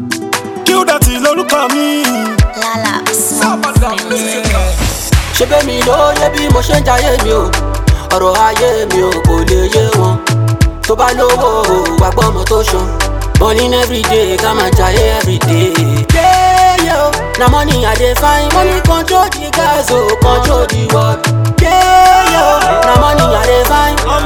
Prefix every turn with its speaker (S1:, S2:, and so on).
S1: Kill that lórúkọ mi.
S2: Lala.
S3: Ṣé bẹ́ẹ̀ mi lóye bí mo ṣe ń jayé mi o? Ọ̀rọ̀ ayé mi ò kò lè yé wọn. Tó bá lówó wà gbọ́mọ tó ṣan. Balling everyday, ká máa jayé everyday. Yeah, yo, na money I dey find. Money control the gas, oh, control the world. Yeah, yo, na money I dey find.